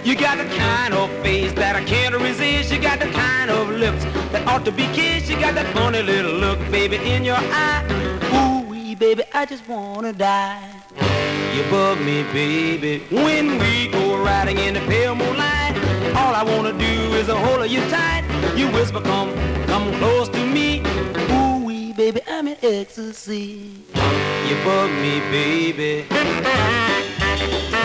You got the kind of face that I can't resist. You got the kind of lips that ought to be kissed. You got that funny little look, baby, in your eye. Ooh, baby, I just wanna die. You bug me, baby, when we go riding in the pale moonlight. All I wanna do is hold you tight. You whisper, come close to me. Ooh, baby, I'm in ecstasy. You bug me, baby.